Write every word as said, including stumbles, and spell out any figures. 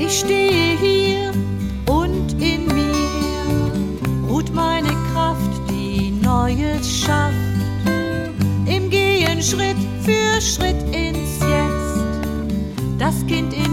Ich stehe hier und in mir ruht meine Kraft, die Neues schafft. Im Gehen Schritt für Schritt ins Jetzt, das Kind in